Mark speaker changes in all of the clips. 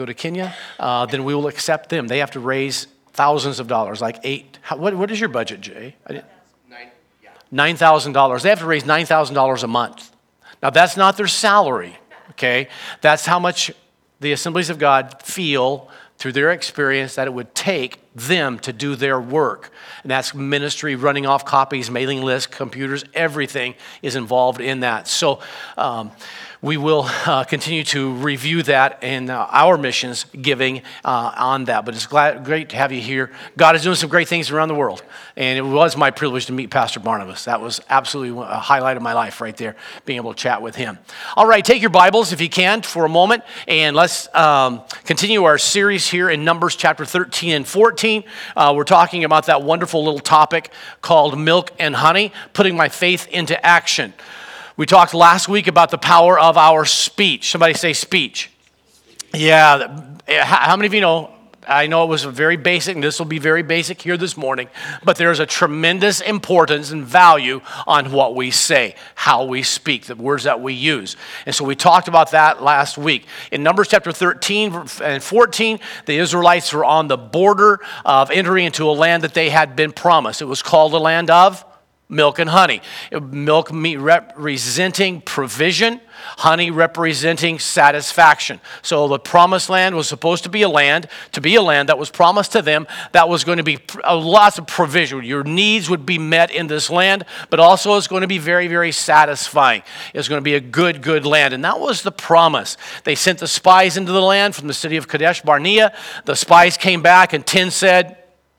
Speaker 1: go to Kenya, then we will accept them. They have to raise thousands of dollars, like what is your budget, Jay? $9,000. They have to raise $9,000 a month. Now, that's not their salary, okay? That's how much the Assemblies of God feel through their experience that it would take them to do their work. And that's ministry, running off copies, mailing lists, computers, everything is involved in that. So we will continue to review that in our missions giving on that. But it's great to have you here. God is doing some great things around the world. And it was my privilege to meet Pastor Barnabas. That was absolutely a highlight of my life right there, being able to chat with him. All right, take your Bibles if you can for a moment. And let's continue our series here in Numbers chapter 13 and 14. We're talking about that wonderful little topic called milk and honey, putting my faith into action. We talked last week about the power of our speech. Somebody say speech. Yeah, how many of you know, I know it was very basic, and this will be very basic here this morning, but there's a tremendous importance and value on what we say, how we speak, the words that we use. And so we talked about that last week. In Numbers chapter 13 and 14, the Israelites were on the border of entering into a land that they had been promised. It was called the land of milk and honey. Milk representing provision, honey representing satisfaction. So the promised land was supposed to be a land that was promised to them that was going to be lots of provision. Your needs would be met in this land, but also it's going to be very, very satisfying. It's going to be a good land. And that was the promise. They sent the spies into the land from the city of Kadesh Barnea. The spies came back and 10 said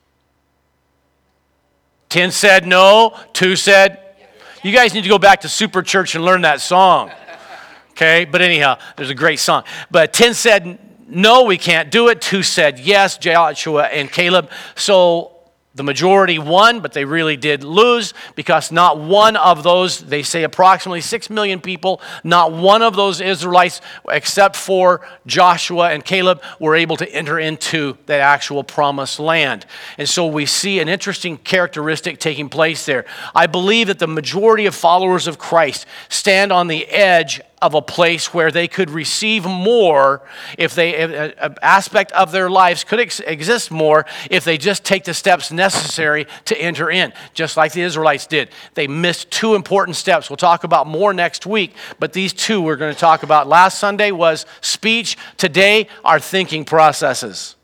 Speaker 1: no, 2 said, you guys need to go back to Super Church and learn that song. Okay, but anyhow, there's a great song. But 10 said, no, we can't do it. 2 said yes, Joshua and Caleb. So the majority won, but they really did lose because not one of those, they say approximately 6 million people, not one of those Israelites, except for Joshua and Caleb, were able to enter into that actual promised land. And so we see an interesting characteristic taking place there. I believe that the majority of followers of Christ stand on the edge of a place where they could receive more if an aspect of their lives could exist more if they just take the steps necessary to enter in, just like the Israelites did. They missed 2 important steps. We'll talk about more next week, but these 2 we're going to talk about. Last Sunday was speech. Today, our thinking processes.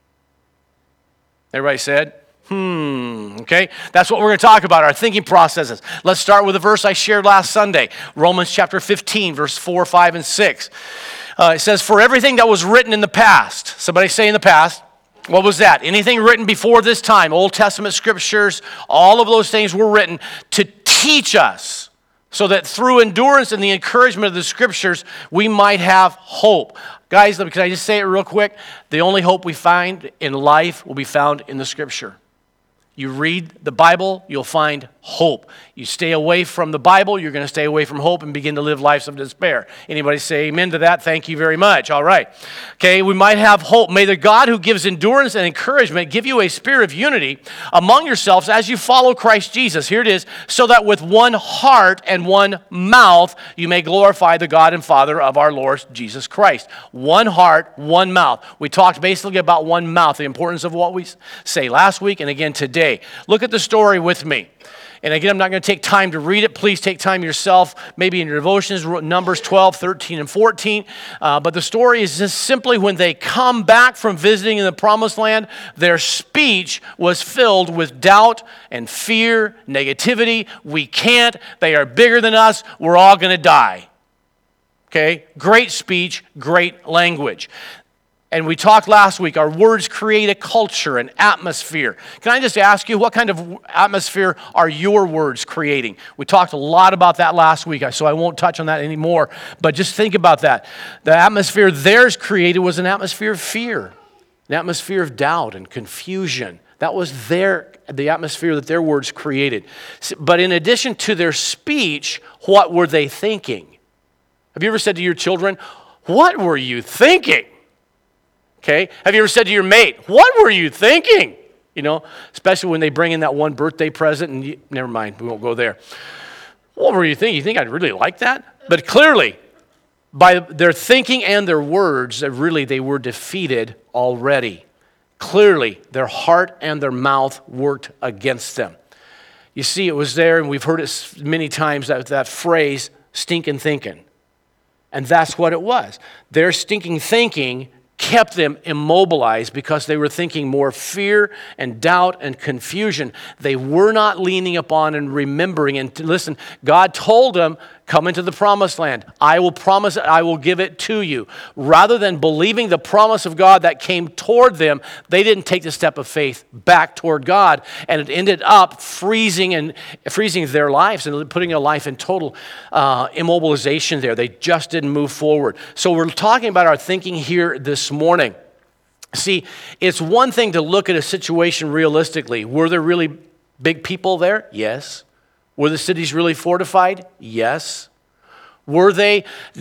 Speaker 1: Everybody said? Okay, that's what we're going to talk about, our thinking processes. Let's start with a verse I shared last Sunday, Romans chapter 15, verse 4, 5, and 6. It says, for everything that was written in the past, somebody say in the past, what was that? Anything written before this time, Old Testament scriptures, all of those things were written to teach us, so that through endurance and the encouragement of the scriptures, we might have hope. Guys, can I just say it real quick? The only hope we find in life will be found in the scripture. You read the Bible, you'll find hope. You stay away from the Bible, you're going to stay away from hope and begin to live lives of despair. Anybody say amen to that? Thank you very much. All right. Okay, we might have hope. May the God who gives endurance and encouragement give you a spirit of unity among yourselves as you follow Christ Jesus. Here it is. So that with one heart and one mouth you may glorify the God and Father of our Lord Jesus Christ. One heart, one mouth. We talked basically about one mouth, the importance of what we say last week and again today. Look at the story with me. And again, I'm not going to take time to read it. Please take time yourself, maybe in your devotions, Numbers 12, 13, and 14. But the story is just simply when they come back from visiting in the promised land, their speech was filled with doubt and fear, negativity. We can't. They are bigger than us. We're all going to die. Okay? Great speech, great language. And we talked last week, our words create a culture, an atmosphere. Can I just ask you, what kind of atmosphere are your words creating? We talked a lot about that last week, so I won't touch on that anymore. But just think about that. The atmosphere theirs created was an atmosphere of fear, an atmosphere of doubt and confusion. That was the atmosphere that their words created. But in addition to their speech, what were they thinking? Have you ever said to your children, what were you thinking? Okay, have you ever said to your mate, what were you thinking? You know, especially when they bring in that one birthday present and never mind, we won't go there. What were you thinking? You think I'd really like that? But clearly, by their thinking and their words, that really they were defeated already. Clearly, their heart and their mouth worked against them. You see, it was there, and we've heard it many times, that phrase, stinking thinking. And that's what it was. Their stinking thinking kept them immobilized because they were thinking more fear and doubt and confusion. They were not leaning upon and remembering. And listen, God told them, come into the promised land. I will promise it. I will give it to you. Rather than believing the promise of God that came toward them, they didn't take the step of faith back toward God. And it ended up freezing their lives and putting their life in total immobilization there. They just didn't move forward. So we're talking about our thinking here this morning. See, it's one thing to look at a situation realistically. Were there really big people there? Yes. Were the cities really fortified? Yes. Did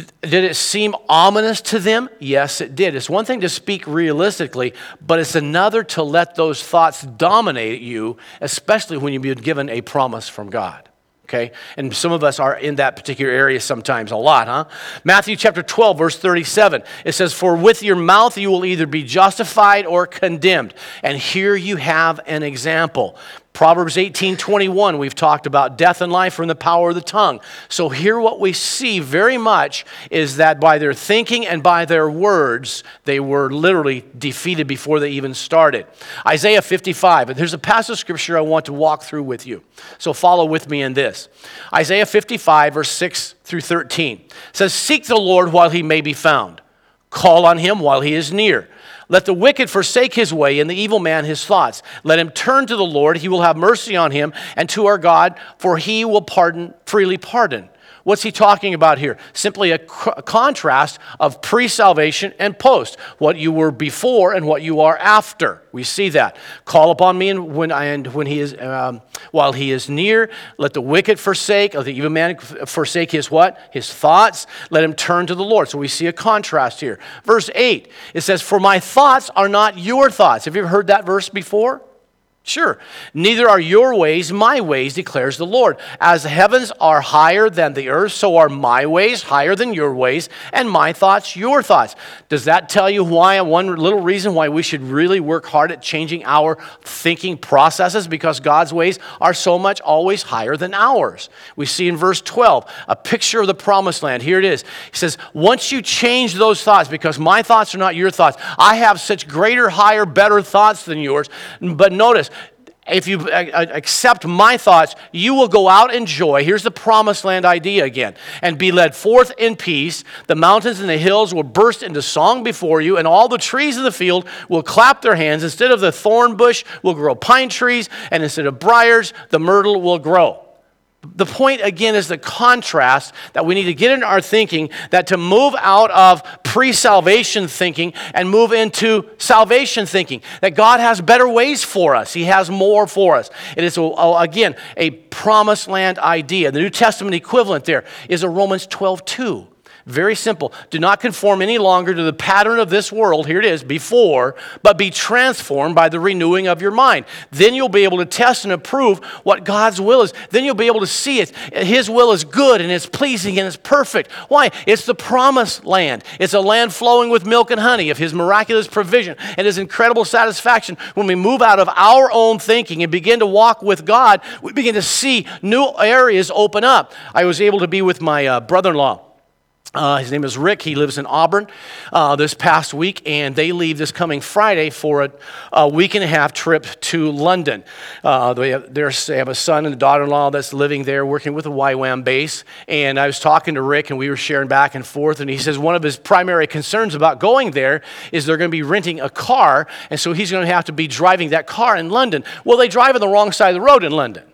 Speaker 1: it seem ominous to them? Yes, it did. It's one thing to speak realistically, but it's another to let those thoughts dominate you, especially when you've been given a promise from God. Okay? And some of us are in that particular area sometimes, a lot, huh? Matthew chapter 12, verse 37, it says, for with your mouth you will either be justified or condemned. And here you have an example. Proverbs 18:21, we've talked about death and life are in the power of the tongue. So here what we see very much is that by their thinking and by their words, they were literally defeated before they even started. Isaiah 55, and there's a passage of scripture I want to walk through with you. So follow with me in this. Isaiah 55, verse 6 through 13 says, seek the Lord while he may be found. Call on him while he is near. Let the wicked forsake his way and the evil man his thoughts. Let him turn to the Lord. He will have mercy on him, and to our God, for he will freely pardon. What's he talking about here? Simply a contrast of pre-salvation and post. What you were before and what you are after. We see that. Call upon me when he is while he is near. Let the wicked forsake, or the evil man forsake his what? His thoughts. Let him turn to the Lord. So we see a contrast here. Verse 8, it says, for my thoughts are not your thoughts. Have you ever heard that verse before? Sure. Neither are your ways my ways, declares the Lord. As the heavens are higher than the earth, so are my ways higher than your ways, and my thoughts your thoughts. Does that tell you why, one little reason why we should really work hard at changing our thinking processes? Because God's ways are so much always higher than ours. We see in verse 12, a picture of the promised land. Here it is. He says, once you change those thoughts, because my thoughts are not your thoughts, I have such greater, higher, better thoughts than yours. But notice, if you accept my thoughts, you will go out in joy. Here's the promised land idea again. And be led forth in peace. The mountains and the hills will burst into song before you, and all the trees of the field will clap their hands. Instead of the thorn bush will grow pine trees, and instead of briars, the myrtle will grow. The point, again, is the contrast that we need to get in our thinking, that to move out of pre-salvation thinking and move into salvation thinking, that God has better ways for us. He has more for us. It is, again, a promised land idea. The New Testament equivalent there is a Romans 12:2. Very simple. Do not conform any longer to the pattern of this world, here it is, before, but be transformed by the renewing of your mind. Then you'll be able to test and approve what God's will is. Then you'll be able to see it. His will is good and it's pleasing and it's perfect. Why? It's the promised land. It's a land flowing with milk and honey of His miraculous provision and His incredible satisfaction. When we move out of our own thinking and begin to walk with God, we begin to see new areas open up. I was able to be with my brother-in-law. His name is Rick. He lives in Auburn this past week, and they leave this coming Friday for a week and a half trip to London. They have a son and a daughter-in-law that's living there working with a YWAM base, and I was talking to Rick, and we were sharing back and forth, and he says one of his primary concerns about going there is they're going to be renting a car, and so he's going to have to be driving that car in London. Well, they drive on the wrong side of the road in London.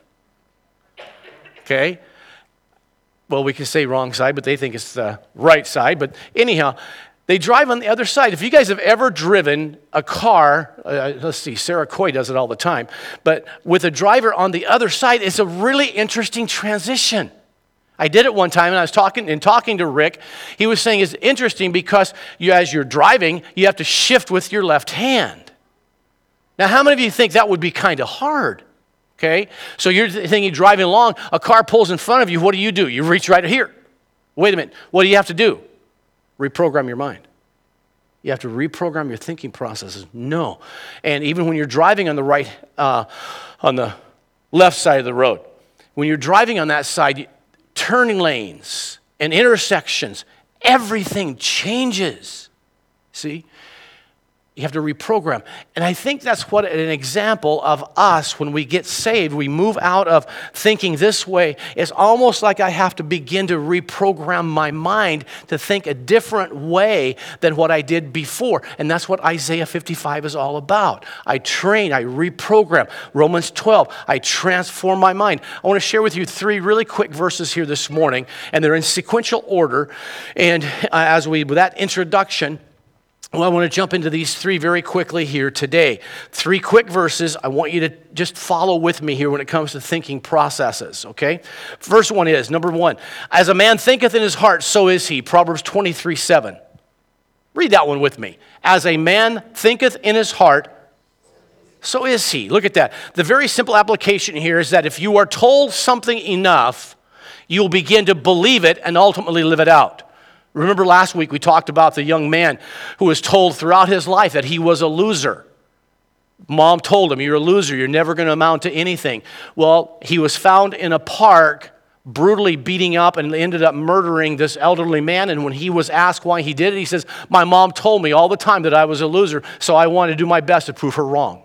Speaker 1: Okay? Well, we can say wrong side, but they think it's the right side. But anyhow, they drive on the other side. If you guys have ever driven a car, let's see, Sarah Coy does it all the time, but with a driver on the other side, it's a really interesting transition. I did it one time, and I was talking to Rick. He was saying it's interesting because as you're driving, you have to shift with your left hand. Now, how many of you think that would be kind of hard? Okay, so you're thinking driving along, a car pulls in front of you, what do? You reach right here. Wait a minute, what do you have to do? reprogram your mind. You have to reprogram your thinking processes. No. And even when you're driving on the left side of the road, when you're driving on that side, turning lanes and intersections, everything changes. See? You have to reprogram. And I think that's what an example of us, when we get saved, we move out of thinking this way. It's almost like I have to begin to reprogram my mind to think a different way than what I did before. And that's what Isaiah 55 is all about. I train, I reprogram. Romans 12, I transform my mind. I want to share with you 3 really quick verses here this morning, and they're in sequential order. And with that introduction, well, I want to jump into these 3 very quickly here today. 3 quick verses. I want you to just follow with me here when it comes to thinking processes, okay? First one is, number 1, as a man thinketh in his heart, so is he. Proverbs 23:7. Read that one with me. As a man thinketh in his heart, so is he. Look at that. The very simple application here is that if you are told something enough, you'll begin to believe it and ultimately live it out. Remember last week we talked about the young man who was told throughout his life that he was a loser. Mom told him, you're a loser, you're never going to amount to anything. Well, he was found in a park brutally beating up and ended up murdering this elderly man. And when he was asked why he did it, he says, my mom told me all the time that I was a loser, so I wanted to do my best to prove her wrong.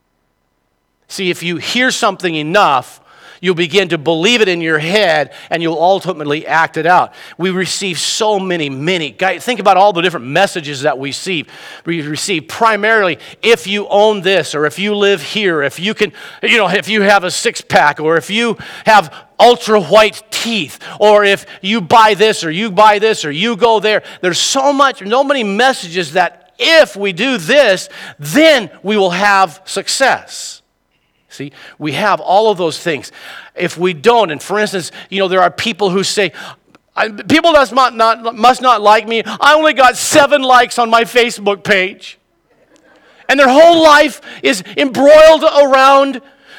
Speaker 1: See, if you hear something enough, you'll begin to believe it in your head, and you'll ultimately act it out. We receive so many. Guys, think about all the different messages that we receive. We receive primarily, if you own this, or if you live here, if you can, if you have a 6-pack, or if you have ultra white teeth, or if you buy this, or you buy this, or you go there. There's so many messages that if we do this, then we will have success. See, we have all of those things. If we don't, and for instance, there are people who say, people must not like me. I only got 7 likes on my Facebook page. And their whole life is embroiled around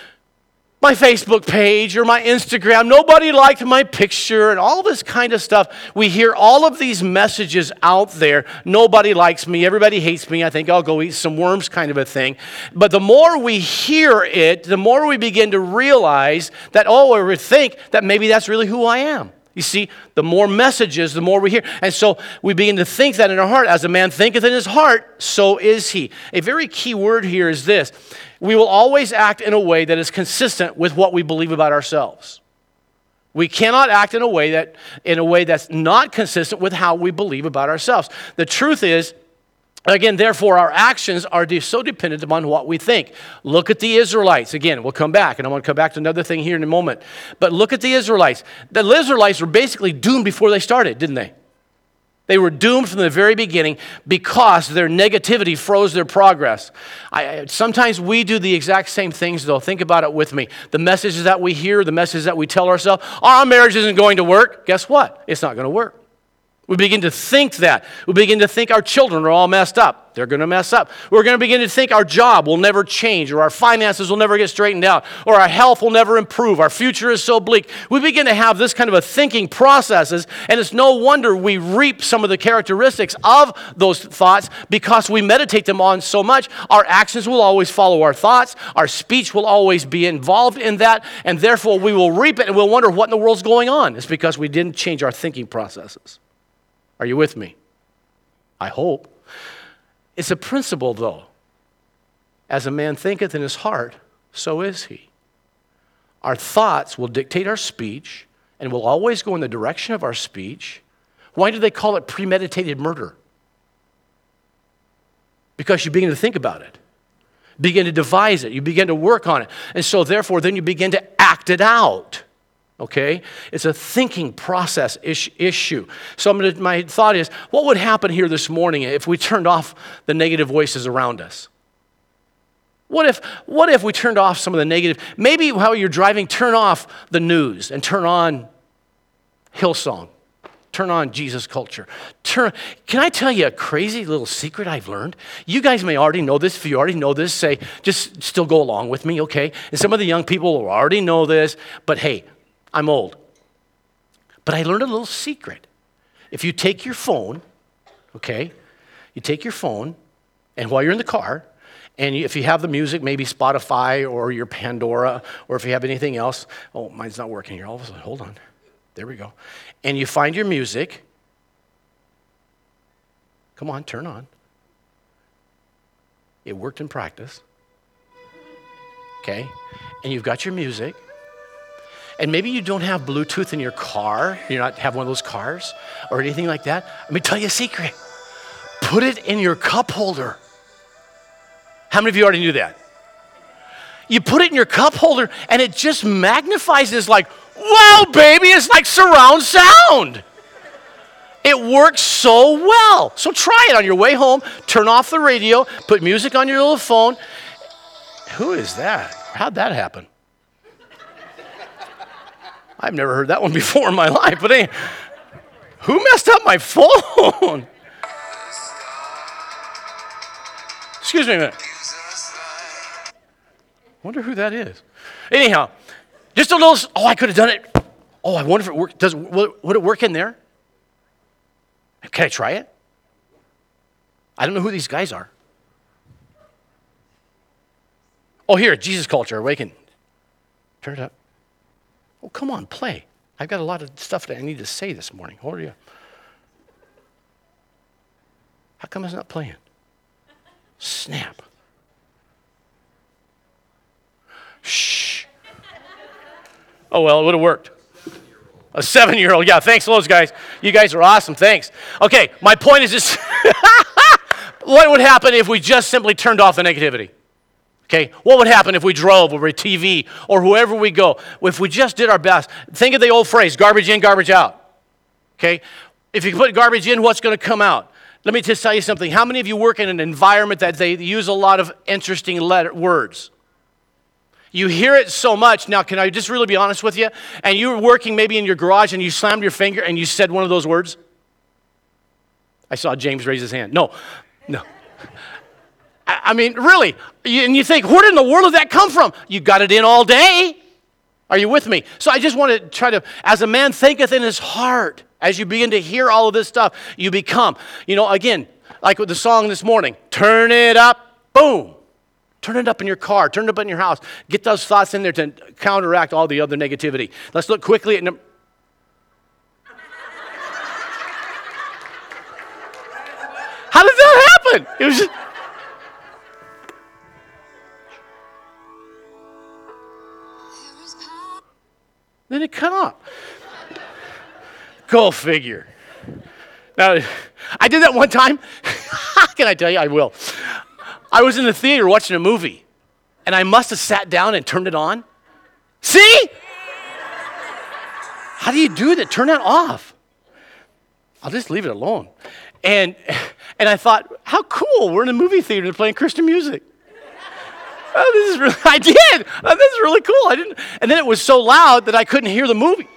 Speaker 1: my Facebook page or my Instagram. Nobody liked my picture and all this kind of stuff. We hear all of these messages out there. Nobody likes me. Everybody hates me. I think I'll go eat some worms kind of a thing. But the more we hear it, the more we begin to realize that, or we think that maybe that's really who I am. You see, the more messages, the more we hear. And so we begin to think that in our heart. As a man thinketh in his heart, so is he. A very key word here is this. We will always act in a way that is consistent with what we believe about ourselves. We cannot act in a way that's not consistent with how we believe about ourselves. The truth is, again, therefore, our actions are so dependent upon what we think. Look at the Israelites. Again, we'll come back, and I want to come back to another thing here in a moment. But look at the Israelites. The Israelites were basically doomed before they started, didn't they? They were doomed from the very beginning because their negativity froze their progress. Sometimes we do the exact same things, though. Think about it with me. The messages that we hear, the messages that we tell ourselves, our marriage isn't going to work. Guess what? It's not going to work. We begin to think that. We begin to think our children are all messed up. They're going to mess up. We're going to begin to think our job will never change, or our finances will never get straightened out, or our health will never improve. Our future is so bleak. We begin to have this kind of a thinking processes, and it's no wonder we reap some of the characteristics of those thoughts because we meditate them on so much. Our actions will always follow our thoughts. Our speech will always be involved in that, and therefore we will reap it, and we'll wonder what in the world's going on. It's because we didn't change our thinking processes. Are you with me? I hope. It's a principle, though. As a man thinketh in his heart, so is he. Our thoughts will dictate our speech and will always go in the direction of our speech. Why do they call it premeditated murder? Because you begin to think about it. Begin to devise it. You begin to work on it. And so, therefore, then you begin to act it out. Okay? It's a thinking process issue. So my thought is, what would happen here this morning if we turned off the negative voices around us? What if we turned off some of the negative? Maybe while you're driving, turn off the news and turn on Hillsong. Turn on Jesus Culture. Can I tell you a crazy little secret I've learned? You guys may already know this. If you already know this, say, just still go along with me, okay? And some of the young people will already know this, but hey, I'm old. But I learned a little secret. If you take your phone okay? You take your phone, and while you're in the car, and if you have the music, maybe Spotify or your Pandora, or if you have anything else, oh, mine's not working here. All of a sudden, hold on. There we go. And you find your music. Come on, turn on. It worked in practice. Okay? And you've got your music. And maybe you don't have Bluetooth in your car. You not have one of those cars or anything like that. Let me tell you a secret. Put it in your cup holder. How many of you already knew that? You put it in your cup holder and it just magnifies this like, wow, baby, it's like surround sound. It works so well. So try it on your way home. Turn off the radio. Put music on your little phone. Who is that? How'd that happen? I've never heard that one before in my life. But hey, who messed up my phone? Excuse me a minute. Wonder who that is. Anyhow, just a little, I could have done it. Oh, I wonder if it worked. Would it work in there? Can I try it? I don't know who these guys are. Oh, here, Jesus Culture, Awaken. Turn it up. Oh, come on, play. I've got a lot of stuff that I need to say this morning. Hold you. How come it's not playing? Snap. Shh. Oh, well, it would have worked. A 7-year-old. Yeah, thanks loads, guys. You guys are awesome. Thanks. Okay, my point is this. What would happen if we just simply turned off the negativity? Okay, what would happen if we drove or TV or whoever we go? If we just did our best. Think of the old phrase, garbage in, garbage out. Okay, if you put garbage in, what's going to come out? Let me just tell you something. How many of you work in an environment that they use a lot of interesting words? You hear it so much. Now, can I just really be honest with you? And you were working maybe in your garage and you slammed your finger and you said one of those words? I saw James raise his hand. No. I mean, really. And you think, where in the world did that come from? You got it in all day. Are you with me? So I just want to try to, as a man thinketh in his heart, as you begin to hear all of this stuff, you become, again, like with the song this morning, turn it up, boom. Turn it up in your car. Turn it up in your house. Get those thoughts in there to counteract all the other negativity. Let's look quickly at How did that happen? It was just... Then it cut off. Go figure. Now, I did that one time. Can I tell you? I will. I was in the theater watching a movie, and I must have sat down and turned it on. See? How do you do that? Turn that off. I'll just leave it alone. And I thought, how cool. We're in a movie theater playing Christian music. I did. This is really cool. And then it was so loud that I couldn't hear the movie.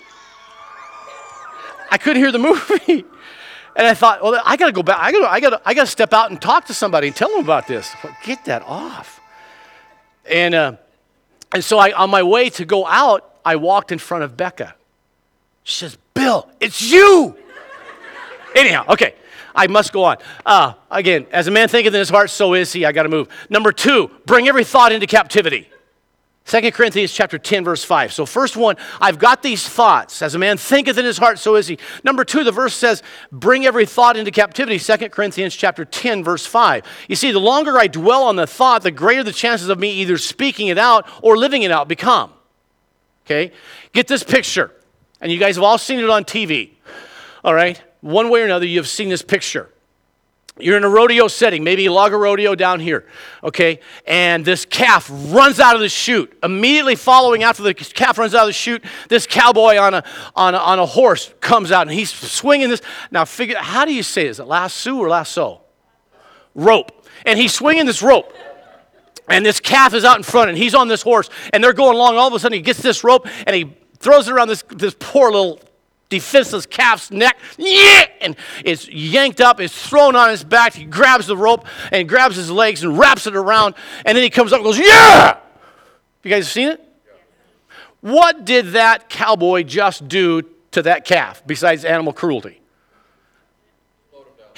Speaker 1: And I thought, well, I got to go back. I got to step out and talk to somebody and tell them about this. Get that off. And so on my way to go out, I walked in front of Becca. She says, Bill, it's you. Anyhow, okay. I must go on. Again, as a man thinketh in his heart, so is he. I got to move. Number 2, bring every thought into captivity. 2 Corinthians chapter 10, verse 5. So first one, I've got these thoughts. As a man thinketh in his heart, so is he. Number 2, the verse says, bring every thought into captivity. 2 Corinthians chapter 10, verse 5. You see, the longer I dwell on the thought, the greater the chances of me either speaking it out or living it out become. Okay? Get this picture. And you guys have all seen it on TV. All right? One way or another, you have seen this picture. You're in a rodeo setting, maybe a log of rodeo down here, okay? And this calf runs out of the chute. Immediately following after the calf runs out of the chute, this cowboy on a horse comes out, and he's swinging this. Now, how do you say this? Is it lasso or lasso? Rope. And he's swinging this rope. And this calf is out in front, and he's on this horse, and they're going along. All of a sudden, he gets this rope, and he throws it around this poor little defenseless calf's neck, and it's yanked up, it's thrown on his back. He grabs the rope and grabs his legs and wraps it around, and then he comes up and goes, yeah! You guys seen it? Yeah. What did that cowboy just do to that calf besides animal cruelty?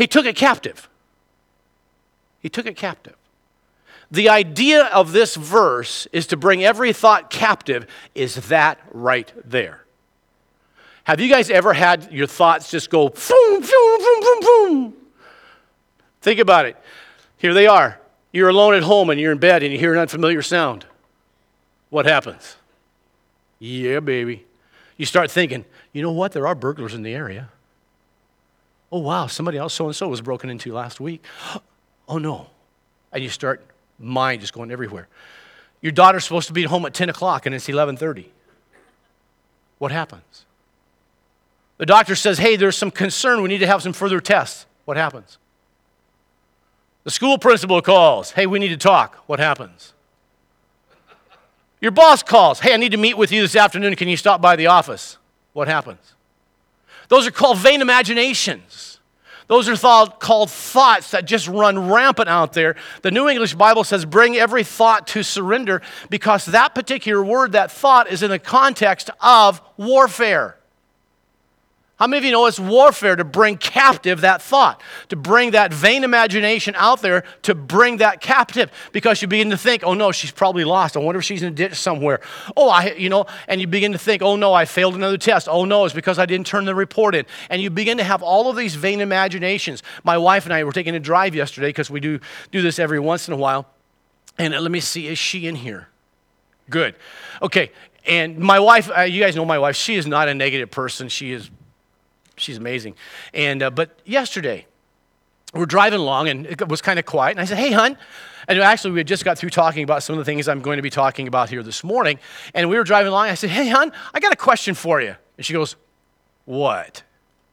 Speaker 1: He took it captive. He took it captive. The idea of this verse is to bring every thought captive, is that right there. Have you guys ever had your thoughts just go boom, boom, boom, boom, boom? Think about it. Here they are. You're alone at home and you're in bed and you hear an unfamiliar sound. What happens? Yeah, baby. You start thinking, you know what? There are burglars in the area. Oh, wow, somebody else, so-and-so, was broken into last week. Oh, no. And you start, mind just going everywhere. Your daughter's supposed to be home at 10 o'clock and it's 11:30. What happens? The doctor says, hey, there's some concern. We need to have some further tests. What happens? The school principal calls. Hey, we need to talk. What happens? Your boss calls. Hey, I need to meet with you this afternoon. Can you stop by the office? What happens? Those are called vain imaginations. Those are called thoughts that just run rampant out there. The New English Bible says, bring every thought to surrender, because that particular word, that thought, is in the context of warfare. How many of you know it's warfare to bring captive that thought, to bring that vain imagination out there, to bring that captive? Because you begin to think, oh no, she's probably lost. I wonder if she's in a ditch somewhere. And you begin to think, oh no, I failed another test. Oh no, it's because I didn't turn the report in. And you begin to have all of these vain imaginations. My wife and I were taking a drive yesterday, because we do this every once in a while. And let me see, is she in here? Good. Okay. And my wife, you guys know my wife, she is not a negative person. She's amazing. But yesterday, we're driving along, and it was kind of quiet. And I said, hey, hon. And actually, we had just got through talking about some of the things I'm going to be talking about here this morning. And we were driving along. I said, hey, hon, I got a question for you. And she goes, what?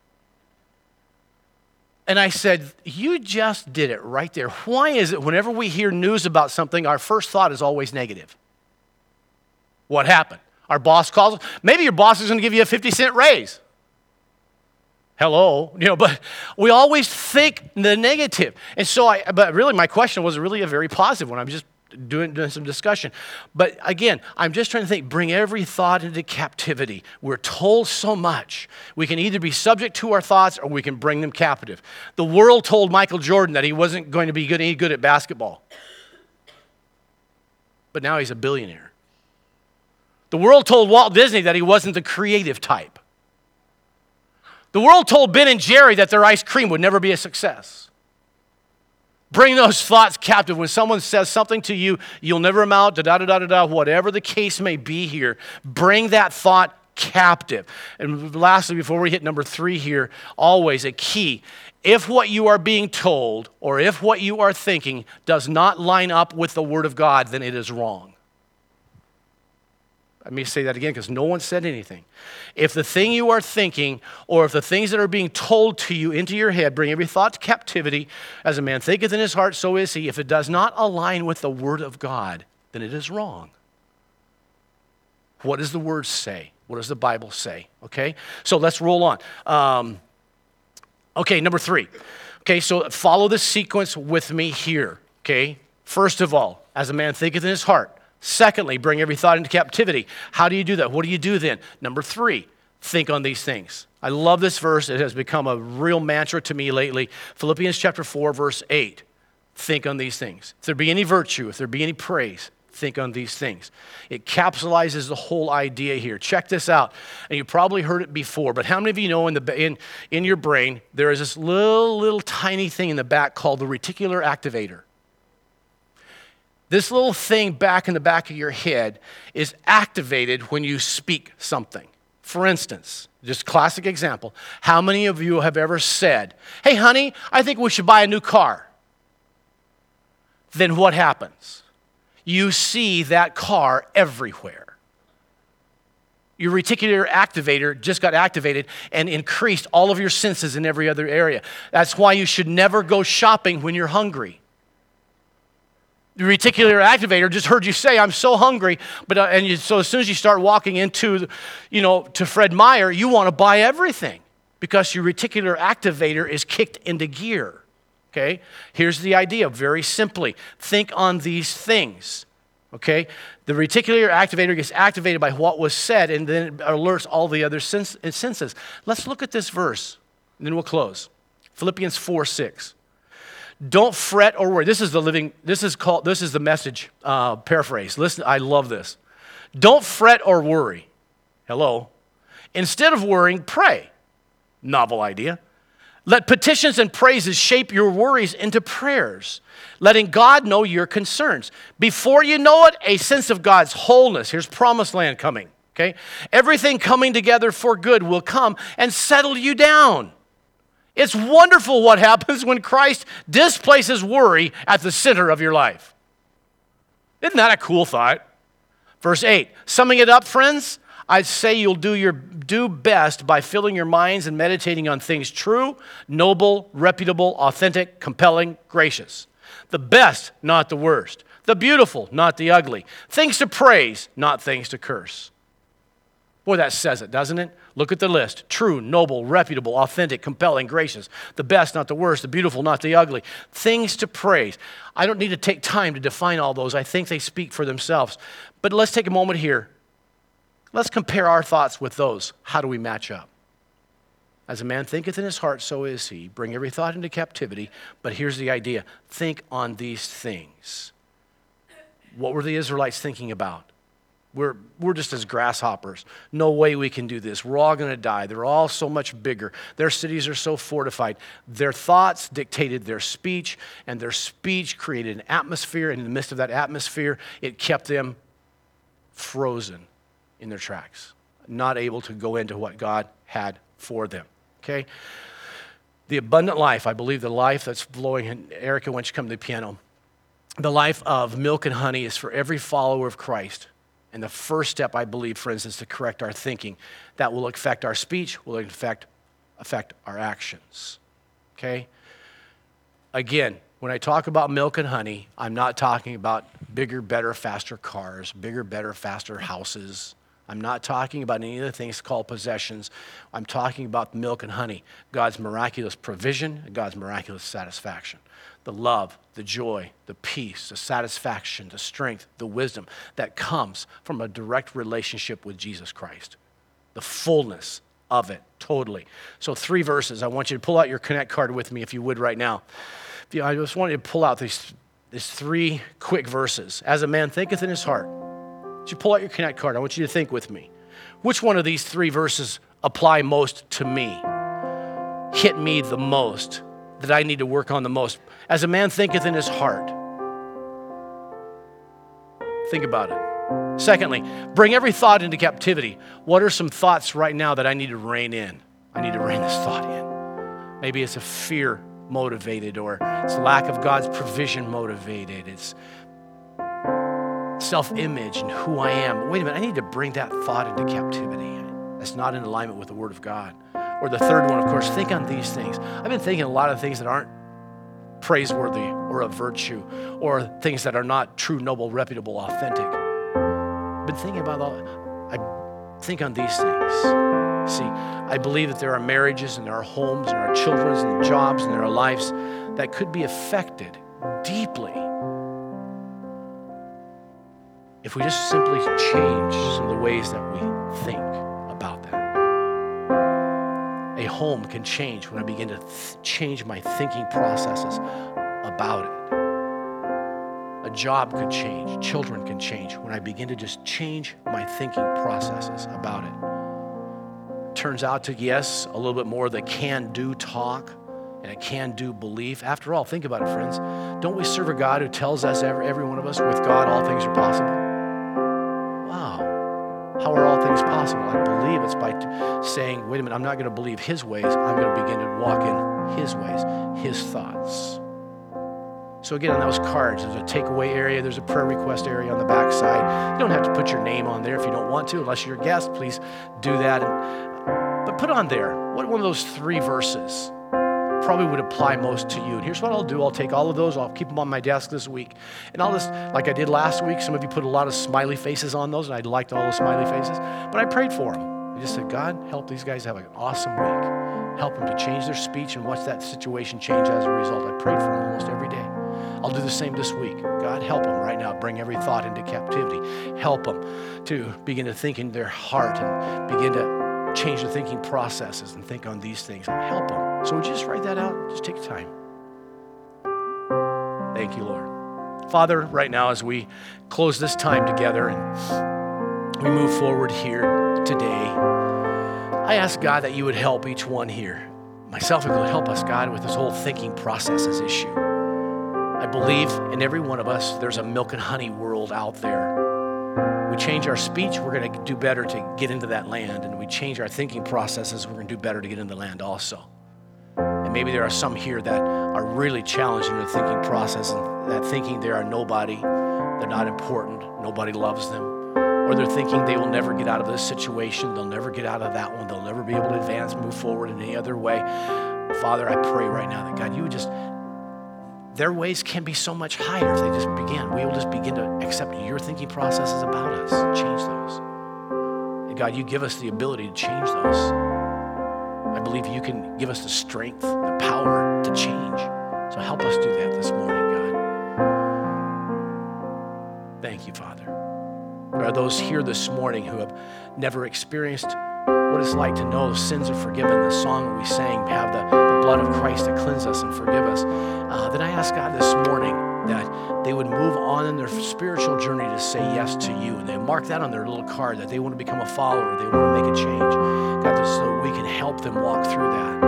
Speaker 1: And I said, you just did it right there. Why is it whenever we hear news about something, our first thought is always negative? What happened? Our boss calls us. Maybe your boss is going to give you a 50-cent raise. Hello, but we always think the negative. And so but really my question was really a very positive one. I'm just doing some discussion. But again, I'm just trying to think, bring every thought into captivity. We're told so much. We can either be subject to our thoughts or we can bring them captive. The world told Michael Jordan that he wasn't going to be any good at basketball. But now he's a billionaire. The world told Walt Disney that he wasn't the creative type. The world told Ben and Jerry that their ice cream would never be a success. Bring those thoughts captive. When someone says something to you, you'll never amount to da-da-da-da-da, whatever the case may be here, bring that thought captive. And lastly, before we hit number 3 here, always a key. If what you are being told or if what you are thinking does not line up with the Word of God, then it is wrong. Let me say that again, because no one said anything. If the thing you are thinking, or if the things that are being told to you into your head, bring every thought to captivity, as a man thinketh in his heart, so is he. If it does not align with the Word of God, then it is wrong. What does the Word say? What does the Bible say? Okay, so let's roll on. Okay, number 3. Okay, so follow the sequence with me here. Okay, first of all, as a man thinketh in his heart. Secondly, bring every thought into captivity. How do you do that? What do you do then? Number 3, think on these things. I love this verse. It has become a real mantra to me lately. Philippians chapter 4, verse 8. Think on these things. If there be any virtue, if there be any praise, think on these things. It capsulizes the whole idea here. Check this out. And you probably heard it before, but how many of you know in your brain, there is this little tiny thing in the back called the reticular activator? This little thing back in the back of your head is activated when you speak something. For instance, just classic example, how many of you have ever said, hey, honey, I think we should buy a new car? Then what happens? You see that car everywhere. Your reticular activator just got activated and increased all of your senses in every other area. That's why you should never go shopping when you're hungry. The reticular activator just heard you say, I'm so hungry, so as soon as you start walking into, to Fred Meyer, you want to buy everything because your reticular activator is kicked into gear, okay? Here's the idea, very simply. Think on these things, okay? The reticular activator gets activated by what was said, and then it alerts all the other senses. Let's look at this verse, and then we'll close. Philippians 4:6. Don't fret or worry. This is the Message paraphrase. Listen, I love this. Don't fret or worry. Hello. Instead of worrying, pray. Novel idea. Let petitions and praises shape your worries into prayers, letting God know your concerns. Before you know it, a sense of God's wholeness. Here's promised land coming, okay? Everything coming together for good will come and settle you down. It's wonderful what happens when Christ displaces worry at the center of your life. Isn't that a cool thought? Verse 8, summing it up, friends, I'd say you'll do best by filling your minds and meditating on things true, noble, reputable, authentic, compelling, gracious. The best, not the worst. The beautiful, not the ugly. Things to praise, not things to curse. Boy, that says it, doesn't it? Look at the list. True, noble, reputable, authentic, compelling, gracious. The best, not the worst. The beautiful, not the ugly. Things to praise. I don't need to take time to define all those. I think they speak for themselves. But let's take a moment here. Let's compare our thoughts with those. How do we match up? As a man thinketh in his heart, so is he. Bring every thought into captivity. But here's the idea. Think on these things. What were the Israelites thinking about? We're just as grasshoppers. No way we can do this. We're all going to die. They're all so much bigger. Their cities are so fortified. Their thoughts dictated their speech, and their speech created an atmosphere. And in the midst of that atmosphere, it kept them frozen in their tracks, not able to go into what God had for them, okay? The abundant life, I believe the life that's flowing, and Erica, when she comes to the piano, the life of milk and honey is for every follower of Christ. And the first step, I believe, friends, is to correct our thinking. That will affect our speech, will affect our actions, okay? Again, when I talk about milk and honey, I'm not talking about bigger, better, faster cars, bigger, better, faster houses. I'm not talking about any of the things called possessions. I'm talking about milk and honey, God's miraculous provision and God's miraculous satisfaction. The love, the joy, the peace, the satisfaction, the strength, the wisdom that comes from a direct relationship with Jesus Christ. The fullness of it, totally. So 3 verses. I want you to pull out your Connect card with me if you would right now. I just want you to pull out these 3 quick verses. As a man thinketh in his heart. You pull out your Connect card. I want you to think with me. Which one of these 3 verses apply most to me? Hit me the most, that I need to work on the most. As a man thinketh in his heart. Think about it. Secondly, bring every thought into captivity. What are some thoughts right now that I need to rein in? I need to rein this thought in. Maybe it's a fear motivated, or it's lack of God's provision motivated. It's self-image and who I am. Wait a minute, I need to bring that thought into captivity. That's not in alignment with the Word of God. Or the third one, of course, think on these things. I've been thinking a lot of things that aren't praiseworthy or a virtue, or things that are not true, noble, reputable, authentic. I've been thinking about I think on these things. See, I believe that there are marriages and there are homes and there are children and jobs and there are lives that could be affected deeply if we just simply change some of the ways that we think about that. A home can change when I begin to change my thinking processes about it. A job could change. Children can change when I begin to just change my thinking processes about it. Turns out to, yes, a little bit more of the can-do talk and a can-do belief. After all, think about it, friends. Don't we serve a God who tells us, every one of us, with God all things are possible? Wow. How are all things possible? I believe it's by saying, wait a minute, I'm not going to believe his ways. I'm going to begin to walk in his ways, his thoughts. So again, on those cards, there's a takeaway area. There's a prayer request area on the back side. You don't have to put your name on there if you don't want to. Unless you're a guest, please do that. But put on there, what one of those 3 verses probably would apply most to you. And here's what I'll do. I'll take all of those. I'll keep them on my desk this week. And I'll just, like I did last week, some of you put a lot of smiley faces on those, and I liked all those smiley faces. But I prayed for them. I just said, God, help these guys have an awesome week. Help them to change their speech and watch that situation change as a result. I prayed for them almost every day. I'll do the same this week. God, help them right now. Bring every thought into captivity. Help them to begin to think in their heart and begin to change the thinking processes and think on these things. Help them. So would you just write that out? Just take your time. Thank you, Lord. Father, right now as we close this time together and we move forward here today, I ask God that you would help each one here. Myself, it would help us, God, with this whole thinking processes issue. I believe in every one of us, there's a milk and honey world out there. We change our speech, we're going to do better to get into that land. And we change our thinking processes, we're going to do better to get into the land also. And maybe there are some here that are really challenged in their thinking process and that thinking they are nobody, they're not important, nobody loves them. Or they're thinking they will never get out of this situation, they'll never get out of that one, they'll never be able to advance, move forward in any other way. Father, I pray right now that God, you would just, their ways can be so much higher if they just begin. We will just begin to accept your thinking processes about us, change those. And God, you give us the ability to change those. I believe you can give us the strength, the power to change. So help us do that this morning, God. Thank you, Father. There are those here this morning who have never experienced what it's like to know sins are forgiven. The song that we sang, have the blood of Christ that cleanse us and forgive us. Then I ask God this morning that they would move on in their spiritual journey to say yes to you. And they mark that on their little card that they want to become a follower, they want to make a change. God, so we can help them walk through that.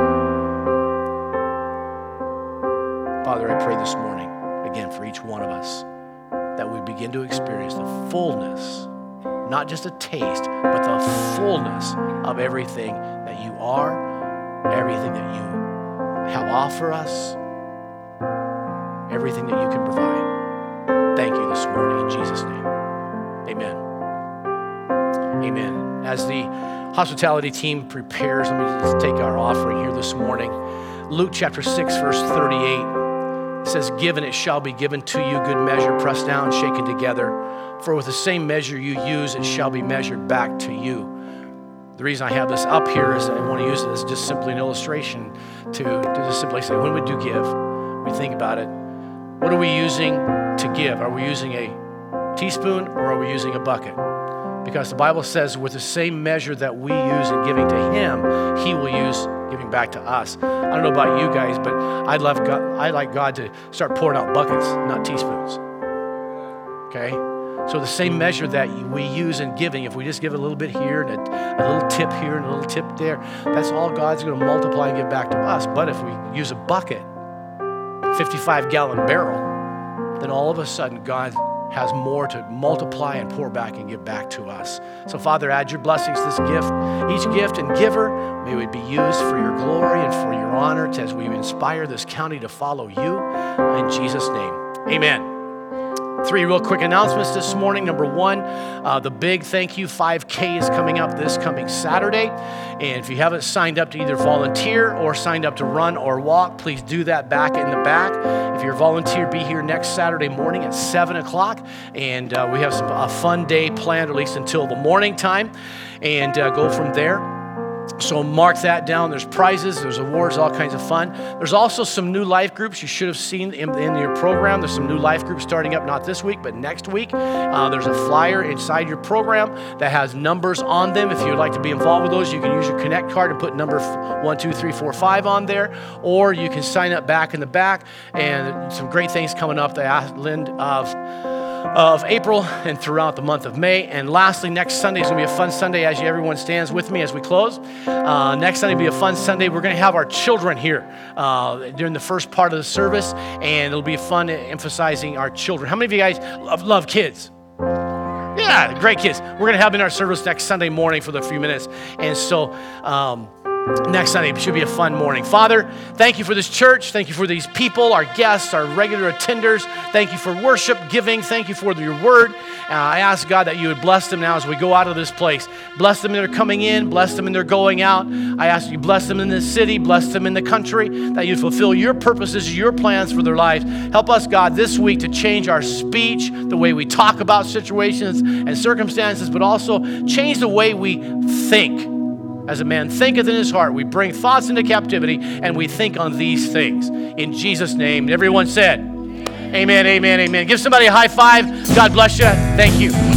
Speaker 1: Father, I pray this morning, again, for each one of us, that we begin to experience the fullness, not just a taste, but the fullness of everything that you are, everything that you have offer us, everything that you can provide. Thank you this morning in Jesus' name. Amen. Amen. As the hospitality team prepares, let me just take our offering here this morning. Luke chapter 6, verse 38. It says, "Give and it shall be given to you, good measure, pressed down, shaken together. For with the same measure you use, it shall be measured back to you." The reason I have this up here is I want to use it as just simply an illustration to just simply say, when we do give, we think about it, what are we using to give? Are we using a teaspoon or are we using a bucket? Because the Bible says with the same measure that we use in giving to him, he will use giving back to us. I don't know about you guys, but I like God to start pouring out buckets, not teaspoons. Okay? So the same measure that we use in giving, if we just give a little bit here and a little tip here and a little tip there, that's all God's going to multiply and give back to us. But if we use a bucket, 55-gallon barrel, then all of a sudden God has more to multiply and pour back and give back to us. So Father, add your blessings to this gift. Each gift and giver, may it be used for your glory and for your honor as we inspire this county to follow you. In Jesus' name, amen. 3 real quick announcements this morning. Number 1, the big thank you 5K is coming up this coming Saturday. And if you haven't signed up to either volunteer or signed up to run or walk, please do that back in the back. If you're a volunteer, be here next Saturday morning at 7 o'clock. And we have a fun day planned, at least until the morning time, and go from there. So mark that down. There's prizes, there's awards, all kinds of fun. There's also some new life groups you should have seen in your program. There's some new life groups starting up not this week, but next week. There's a flyer inside your program that has numbers on them. If you'd like to be involved with those, you can use your Connect card and put number 1, 2, 3, 4, 5 on there, or you can sign up back in the back. And some great things coming up the end of April and throughout the month of May. And lastly, next Sunday is going to be a fun Sunday as everyone stands with me as we close. Next Sunday will be a fun Sunday. We're going to have our children here during the first part of the service, and it'll be fun emphasizing our children. How many of you guys love kids? Yeah, great kids. We're going to have them in our service next Sunday morning for the few minutes. And so next Sunday should be a fun morning. Father, thank you for this church. Thank you for these people, our guests, our regular attenders. Thank you for worship, giving. Thank you for your word. I ask, God, that you would bless them now as we go out of this place. Bless them in their coming in. Bless them in their going out. I ask you bless them in the city. Bless them in the country. That you fulfill your purposes, your plans for their lives. Help us, God, this week to change our speech, the way we talk about situations and circumstances, but also change the way we think. As a man thinketh in his heart, we bring thoughts into captivity and we think on these things. In Jesus' name, everyone said, amen, amen, amen. Give somebody a high five. God bless you. Thank you.